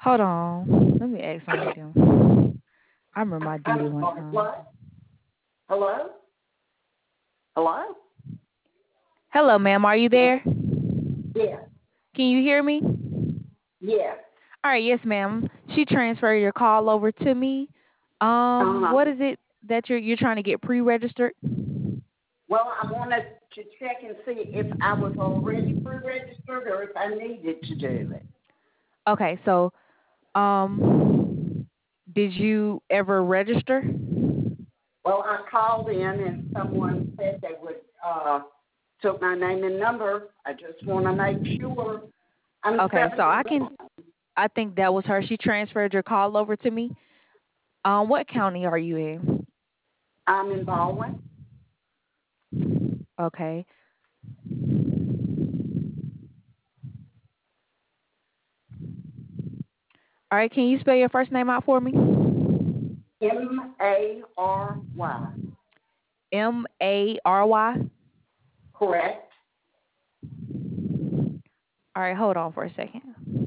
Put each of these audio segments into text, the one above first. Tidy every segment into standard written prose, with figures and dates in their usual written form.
Hold on. Let me ask some of them. I remember my I'm duty one sorry, time. what? Hello? Hello? Hello, ma'am. Are you there? Yes. Can you hear me? Yes. All right. Yes, ma'am. She transferred your call over to me. Uh-huh. What is it that you're trying to get pre-registered? Well, I wanted to check and see if I was already pre-registered or if I needed to do it. Okay. So, did you ever register? Well, I called in and someone said they would took my name and number. I just want to make sure. I'm Okay. So 71. I think that was her. She transferred your call over to me. What county are you in? I'm in Baldwin. Okay. All right. Can you spell your first name out for me? Mary. Mary. Correct. All right. Hold on for a second.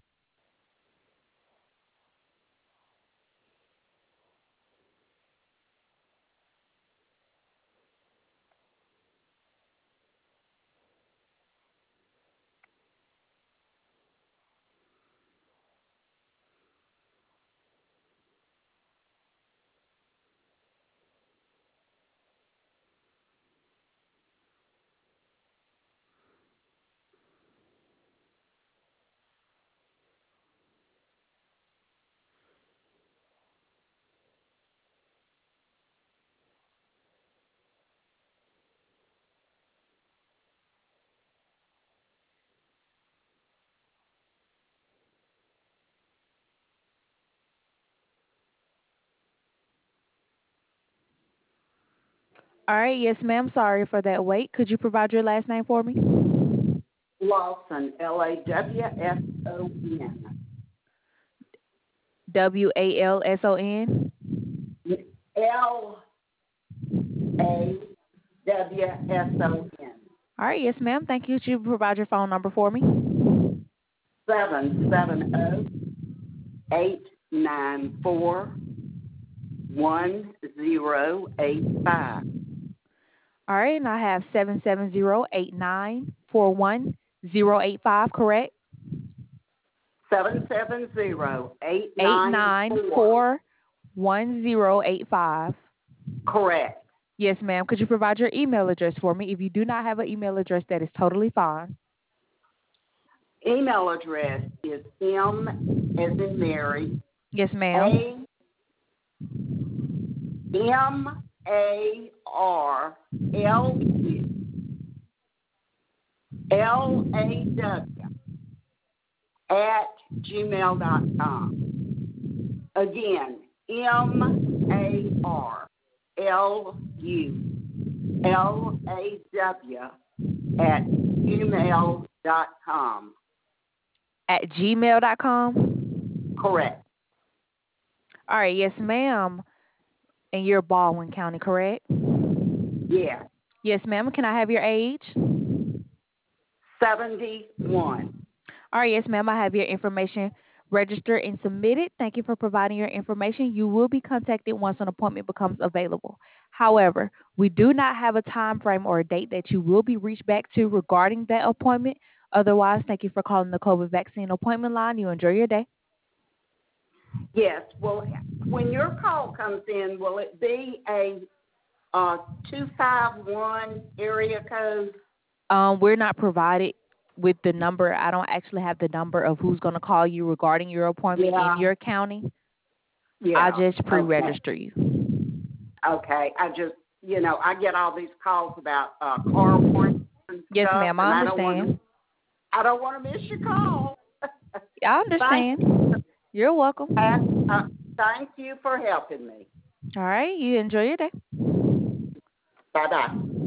All right. Yes, ma'am. Sorry for that wait. Could you provide your last name for me? Lawson, Lawson. Walson. Lawson. All right. Yes, ma'am. Thank you. Could you provide your phone number for me? 770-894-1085. All right. And I have 770-8941-1085, correct? 770-894. 894-1085. Correct. Yes, ma'am. Could you provide your email address for me? If you do not have an email address, that is totally fine. Email address is M as in Mary, Yes, A ma'am. MARLULAW @gmail.com. Again, MARLULAW @gmail.com. At gmail.com. Correct. All right. Yes, ma'am. And you're Baldwin County, correct? Yeah. Yes, ma'am. Can I have your age? 71. All right. Yes, ma'am. I have your information registered and submitted. Thank you for providing your information. You will be contacted once an appointment becomes available. However, we do not have a time frame or a date that you will be reached back to regarding that appointment. Otherwise, thank you for calling the COVID vaccine appointment line. You enjoy your day. Yes. Well, when your call comes in, will it be a 251 area code? We're not provided with the number. I don't actually have the number of who's going to call you regarding your appointment in Yeah. your county. I Yeah. just Okay. pre-register you. Okay. I just, I get all these calls about car appointments and Yes, stuff, ma'am. and I I don't want understand. to miss your call. I Thank understand. You're welcome. thank you for helping me. All right. You enjoy your day. Bye bye.